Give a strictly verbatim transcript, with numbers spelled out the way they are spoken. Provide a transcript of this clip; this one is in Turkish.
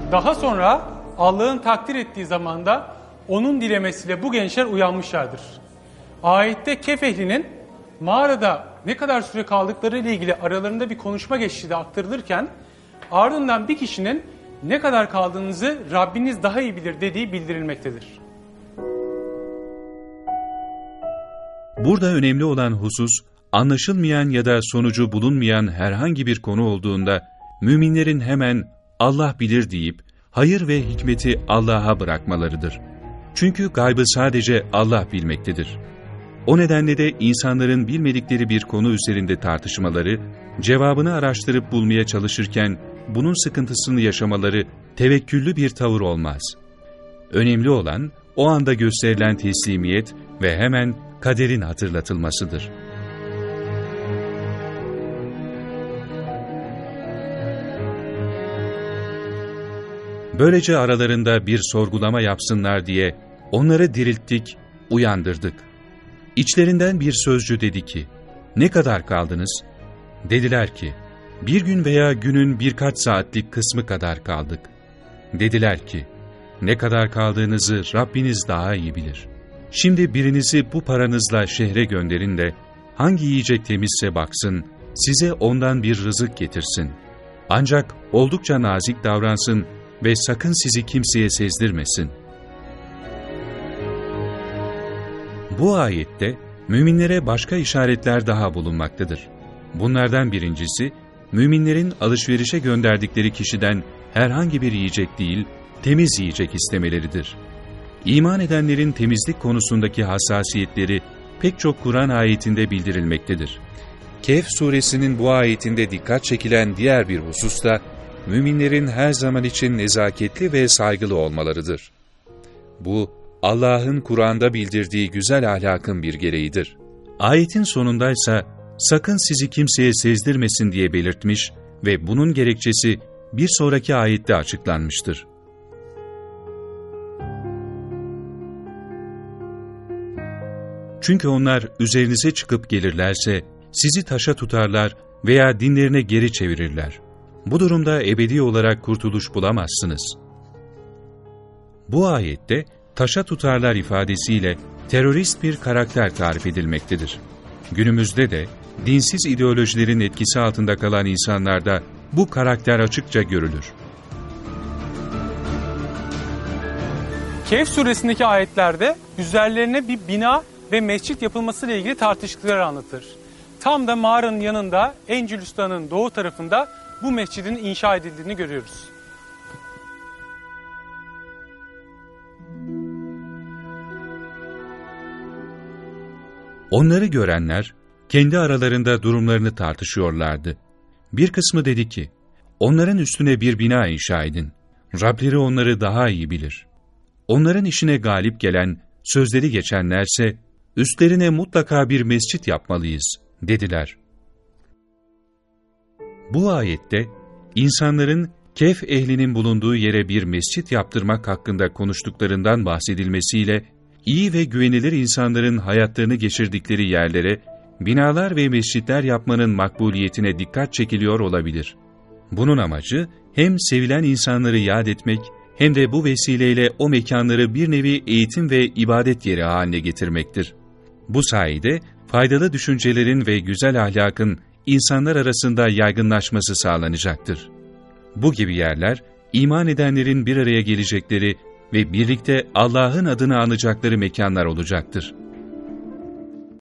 Daha sonra Allah'ın takdir ettiği zamanda onun dilemesiyle bu gençler uyanmışlardır. Ayette Kehf ehlinin mağarada ne kadar süre kaldıkları ile ilgili aralarında bir konuşma geçtiği de aktarılırken ardından bir kişinin ne kadar kaldığınızı Rabbiniz daha iyi bilir dediği bildirilmektedir. Burada önemli olan husus, anlaşılmayan ya da sonucu bulunmayan herhangi bir konu olduğunda müminlerin hemen Allah bilir deyip hayır ve hikmeti Allah'a bırakmalarıdır. Çünkü gaybı sadece Allah bilmektedir. O nedenle de insanların bilmedikleri bir konu üzerinde tartışmaları, cevabını araştırıp bulmaya çalışırken bunun sıkıntısını yaşamaları tevekküllü bir tavır olmaz. Önemli olan o anda gösterilen teslimiyet ve hemen kaderin hatırlatılmasıdır. Böylece aralarında bir sorgulama yapsınlar diye onları dirilttik, uyandırdık. İçlerinden bir sözcü dedi ki, "Ne kadar kaldınız?" Dediler ki, "Bir gün veya günün birkaç saatlik kısmı kadar kaldık." Dediler ki, "Ne kadar kaldığınızı Rabbiniz daha iyi bilir. Şimdi birinizi bu paranızla şehre gönderin de hangi yiyecek temizse baksın, size ondan bir rızık getirsin. Ancak oldukça nazik davransın ve sakın sizi kimseye sezdirmesin." Bu ayette müminlere başka işaretler daha bulunmaktadır. Bunlardan birincisi, müminlerin alışverişe gönderdikleri kişiden herhangi bir yiyecek değil, temiz yiyecek istemeleridir. İman edenlerin temizlik konusundaki hassasiyetleri pek çok Kur'an ayetinde bildirilmektedir. Kehf suresinin bu ayetinde dikkat çekilen diğer bir husus da, müminlerin her zaman için nezaketli ve saygılı olmalarıdır. Bu, Allah'ın Kur'an'da bildirdiği güzel ahlakın bir gereğidir. Ayetin sonundaysa, sakın sizi kimseye sezdirmesin diye belirtmiş ve bunun gerekçesi bir sonraki ayette açıklanmıştır. Çünkü onlar üzerinize çıkıp gelirlerse, sizi taşa tutarlar veya dinlerine geri çevirirler. Bu durumda ebedi olarak kurtuluş bulamazsınız. Bu ayette, taşa tutarlar ifadesiyle terörist bir karakter tarif edilmektedir. Günümüzde de dinsiz ideolojilerin etkisi altında kalan insanlarda bu karakter açıkça görülür. Kehf suresindeki ayetlerde üzerlerine bir bina ve mescit yapılmasıyla ilgili tartıştıkları anlatır. Tam da mağaranın yanında Encülüstan'ın doğu tarafında bu mescidin inşa edildiğini görüyoruz. Onları görenler kendi aralarında durumlarını tartışıyorlardı. Bir kısmı dedi ki, onların üstüne bir bina inşa edin. Rableri onları daha iyi bilir. Onların işine galip gelen, sözleri geçenlerse, üstlerine mutlaka bir mescit yapmalıyız, dediler. Bu ayette, insanların Kehf ehlinin bulunduğu yere bir mescit yaptırmak hakkında konuştuklarından bahsedilmesiyle, iyi ve güvenilir insanların hayatlarını geçirdikleri yerlere, binalar ve mescitler yapmanın makbuliyetine dikkat çekiliyor olabilir. Bunun amacı, hem sevilen insanları yad etmek, hem de bu vesileyle o mekanları bir nevi eğitim ve ibadet yeri haline getirmektir. Bu sayede, faydalı düşüncelerin ve güzel ahlakın insanlar arasında yaygınlaşması sağlanacaktır. Bu gibi yerler, iman edenlerin bir araya gelecekleri ve birlikte Allah'ın adını anacakları mekanlar olacaktır.